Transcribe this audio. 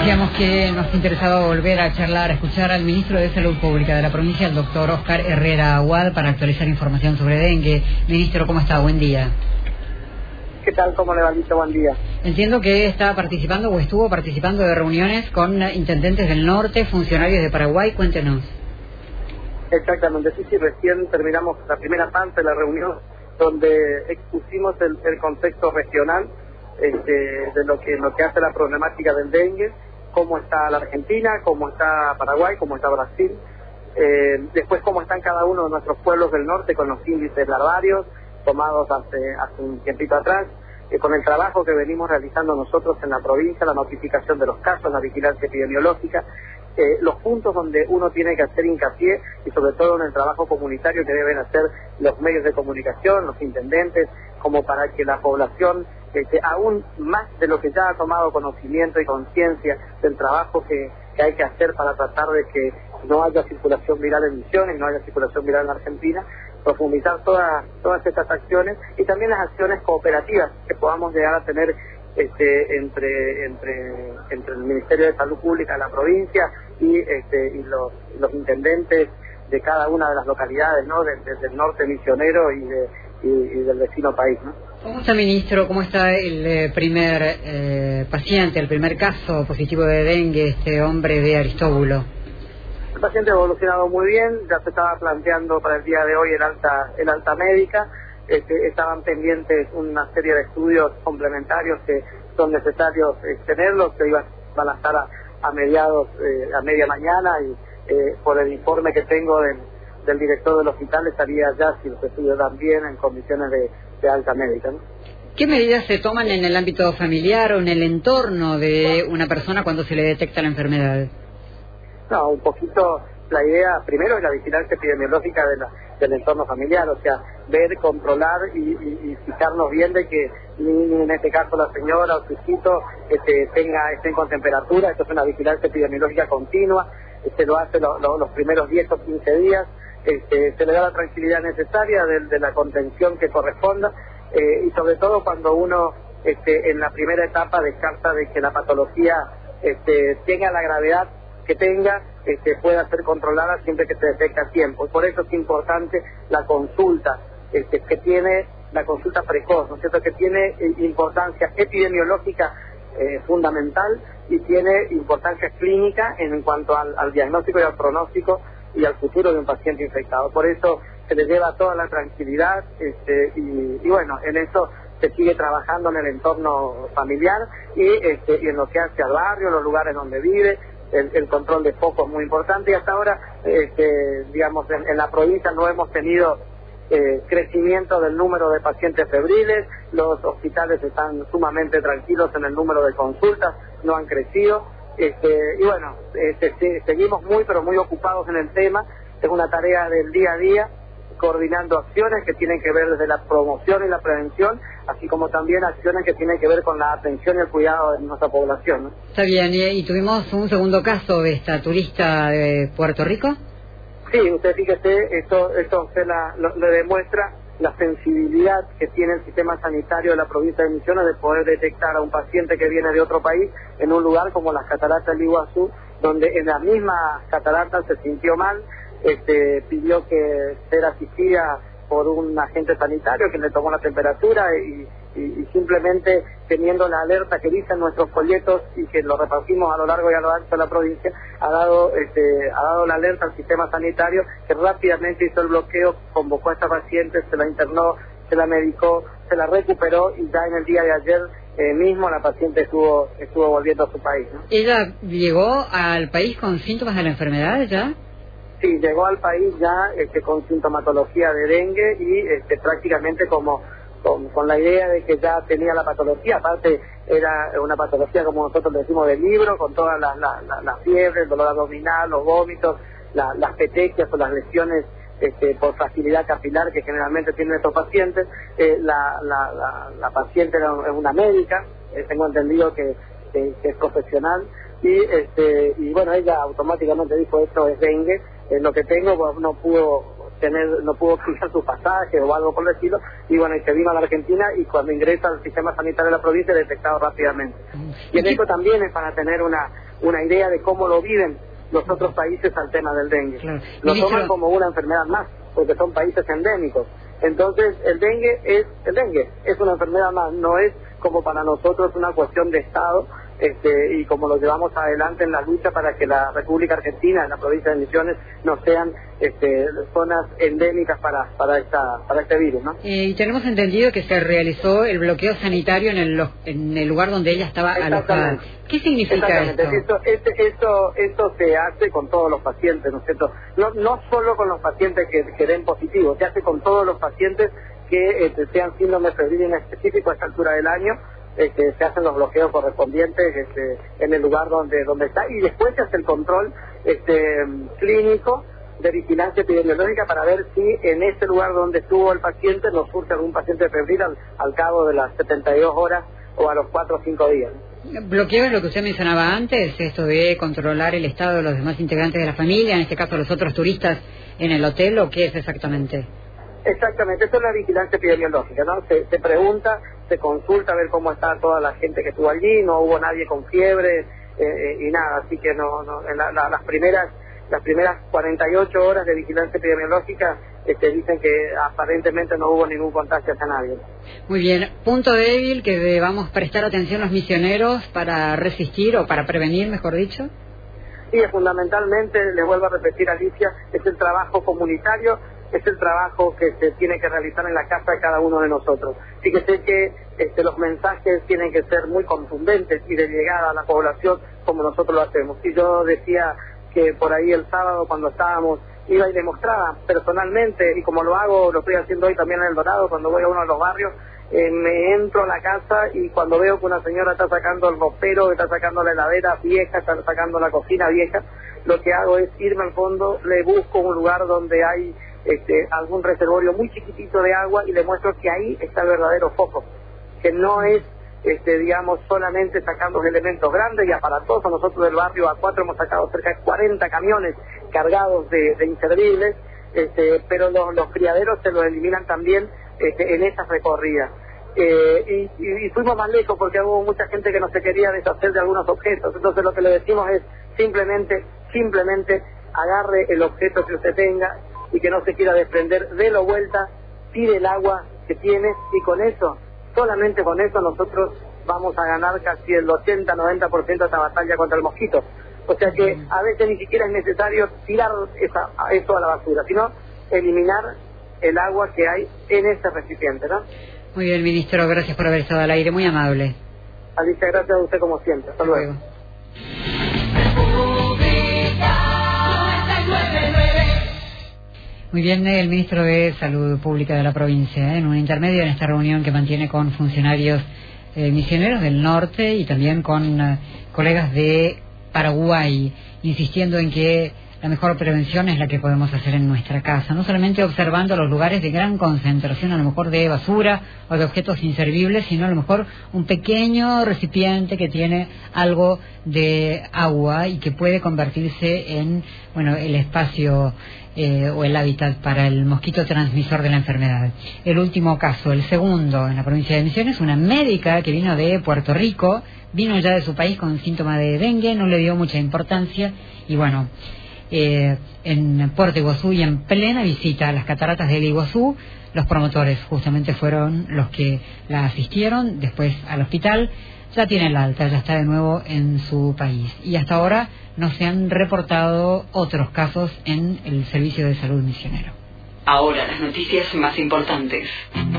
Decíamos que nos interesaba volver a charlar, a escuchar al ministro de Salud Pública de la provincia, el doctor Óscar Herrera Aguad, para actualizar información sobre dengue. Ministro, ¿cómo está? Buen día. ¿Qué tal? ¿Cómo le va, Lito? Buen día. Entiendo que está participando o estuvo participando de reuniones con intendentes del norte, funcionarios de Paraguay. Cuéntenos. Exactamente, sí, recién terminamos la primera parte de la reunión donde expusimos el contexto regional de lo que hace la problemática del dengue, cómo está la Argentina, cómo está Paraguay, cómo está Brasil, después cómo están cada uno de nuestros pueblos del norte con los índices larvarios tomados hace un tiempito atrás, con el trabajo que venimos realizando nosotros en la provincia, la notificación de los casos, la vigilancia epidemiológica, los puntos donde uno tiene que hacer hincapié y sobre todo en el trabajo comunitario que deben hacer los medios de comunicación, los intendentes, como para que la población, aún más de lo que ya ha tomado conocimiento y conciencia del trabajo que hay que hacer para tratar de que no haya circulación viral en Misiones, no haya circulación viral en Argentina, profundizar todas estas acciones y también las acciones cooperativas que podamos llegar a tener entre el Ministerio de Salud Pública de la provincia y los intendentes de cada una de las localidades, ¿no? Desde el norte misionero y del vecino país, ¿no? ¿Cómo está, ministro? ¿Cómo está el primer paciente, el primer caso positivo de dengue, este hombre de Aristóbulo? El paciente ha evolucionado muy bien, ya se estaba planteando para el día de hoy el alta médica. Estaban pendientes una serie de estudios complementarios que son necesarios tenerlos, que van a estar a media mañana y por el informe que tengo del director del hospital estaría ya, si los estudios dan bien, en condiciones de alta médica, ¿no? ¿Qué medidas se toman en el ámbito familiar o en el entorno de una persona cuando se le detecta la enfermedad? No, un poquito la idea, primero, es la vigilancia epidemiológica del entorno familiar, o sea, ver, controlar y fijarnos bien de que ni en este caso la señora o su hijito estén con temperatura. Esto es una vigilancia epidemiológica continua, lo hace los primeros 10 o 15 días, se le da la tranquilidad necesaria de la contención que corresponda, y sobre todo cuando uno en la primera etapa descarta de que la patología tenga la gravedad que tenga, pueda ser controlada siempre que se detecta a tiempo. Y por eso es importante la consulta, que tiene la consulta precoz, ¿no es cierto?, que tiene importancia epidemiológica fundamental y tiene importancia clínica en cuanto al diagnóstico y al pronóstico y al futuro de un paciente infectado. Por eso se le lleva toda la tranquilidad y bueno, en eso se sigue trabajando en el entorno familiar y en lo que hace al barrio, los lugares donde vive. El control de foco es muy importante y hasta ahora, digamos, en la provincia no hemos tenido crecimiento del número de pacientes febriles, los hospitales están sumamente tranquilos en el número de consultas, no han crecido, y bueno, seguimos pero muy ocupados en el tema. Es una tarea del día a día, coordinando acciones que tienen que ver desde la promoción y la prevención, así como también acciones que tienen que ver con la atención y el cuidado de nuestra población, ¿no? Está bien, y tuvimos un segundo caso de esta turista de Puerto Rico. Sí, usted fíjese, esto usted le demuestra la sensibilidad que tiene el sistema sanitario de la provincia de Misiones de poder detectar a un paciente que viene de otro país en un lugar como las cataratas del Iguazú, donde en las mismas cataratas se sintió mal, pidió que ser asistida por un agente sanitario que le tomó la temperatura y simplemente teniendo la alerta que dicen nuestros folletos y que lo repartimos a lo largo y a lo ancho de la provincia, ha dado la alerta al sistema sanitario, que rápidamente hizo el bloqueo, convocó a esta paciente, se la internó, se la medicó, se la recuperó y ya en el día de ayer mismo la paciente estuvo volviendo a su país, ¿no? ¿Ella llegó al país con síntomas de la enfermedad ya? Sí, llegó al país ya con sintomatología de dengue y prácticamente con la idea de que ya tenía la patología. Aparte era una patología, como nosotros decimos, de libro, con todas las fiebres, el dolor abdominal, los vómitos, las petequias o las lesiones por fragilidad capilar que generalmente tienen estos pacientes. La paciente es una médica, tengo entendido que es profesional, y bueno, ella automáticamente dijo: esto es dengue. Lo que tengo, pues no pudo no pudo cruzar su pasaje o algo por el estilo, y bueno, y se vino a la Argentina, y cuando ingresa al sistema sanitario de la provincia es detectado rápidamente. Y en eso también es para tener una idea de cómo lo viven los otros países al tema del dengue. Claro. Lo toman como una enfermedad más, porque son países endémicos. Entonces el dengue es una enfermedad más, no es como para nosotros una cuestión de Estado, y como lo llevamos adelante en la lucha para que la República Argentina, en la provincia de Misiones, no sean zonas endémicas para este virus, ¿no? Y tenemos entendido que se realizó el bloqueo sanitario en el lugar donde ella estaba alojada. ¿Qué significa esto? Esto se hace con todos los pacientes, ¿no es cierto? No solo con los pacientes que den positivos, se hace con todos los pacientes que sean síndrome febril en específico a esta altura del año. Se hacen los bloqueos correspondientes en el lugar donde está, y después se hace el control clínico de vigilancia epidemiológica para ver si en ese lugar donde estuvo el paciente nos surge algún paciente febril al cabo de las 72 horas o a los 4 o 5 días. Bloqueo es lo que usted mencionaba antes, esto de controlar el estado de los demás integrantes de la familia, en este caso los otros turistas en el hotel, ¿o qué es exactamente? Exactamente, eso es la vigilancia epidemiológica, ¿no? Se pregunta, se consulta a ver cómo está toda la gente que estuvo allí, no hubo nadie con fiebre y nada, así que en las primeras 48 horas de vigilancia epidemiológica dicen que aparentemente no hubo ningún contagio hacia nadie. Muy bien, punto débil que debamos prestar atención los misioneros para resistir o para prevenir, mejor dicho. Sí, fundamentalmente, les vuelvo a repetir, Alicia, es el trabajo comunitario, es el trabajo que se tiene que realizar en la casa de cada uno de nosotros. Fíjese que los mensajes tienen que ser muy contundentes y de llegada a la población como nosotros lo hacemos. Y yo decía que por ahí el sábado cuando estábamos iba y demostraba personalmente, y como lo estoy haciendo hoy también en El Dorado, cuando voy a uno de los barrios, me entro a la casa y cuando veo que una señora está sacando el ropero, está sacando la heladera vieja, está sacando la cocina vieja, lo que hago es irme al fondo, le busco un lugar donde hay algún reservorio muy chiquitito de agua y le muestro que ahí está el verdadero foco, que no es digamos solamente sacando elementos grandes y aparatosos. Nosotros del barrio A4 hemos sacado cerca de 40 camiones cargados de inservibles, pero los criaderos se los eliminan también en esas recorridas. Y fuimos más lejos porque hubo mucha gente que no se quería deshacer de algunos objetos. Entonces lo que le decimos es simplemente agarre el objeto que usted tenga y que no se quiera desprender, délo vuelta, tire el agua que tiene, y con eso, solamente con eso, nosotros vamos a ganar casi el 80-90% de esta batalla contra el mosquito. O sea que a veces ni siquiera es necesario tirar eso a la basura, sino eliminar el agua que hay en ese recipiente, ¿no? Muy bien, ministro, gracias por haber estado al aire, muy amable. Alicia, gracias a usted como siempre. Hasta luego. Muy bien, el ministro de Salud Pública de la provincia, en un intermedio en esta reunión que mantiene con funcionarios misioneros del norte y también con colegas de Paraguay, insistiendo en que la mejor prevención es la que podemos hacer en nuestra casa, no solamente observando los lugares de gran concentración, a lo mejor de basura o de objetos inservibles, sino a lo mejor un pequeño recipiente que tiene algo de agua y que puede convertirse en, el espacio o el hábitat para el mosquito transmisor de la enfermedad. El último caso, el segundo en la provincia de Misiones, una médica que vino de Puerto Rico, vino ya de su país con síntomas de dengue, no le dio mucha importancia y en Puerto Iguazú y en plena visita a las cataratas del Iguazú, los promotores justamente fueron los que la asistieron después al hospital. Ya tiene el alta, ya está de nuevo en su país y hasta ahora no se han reportado otros casos en el servicio de salud misionero. Ahora las noticias más importantes.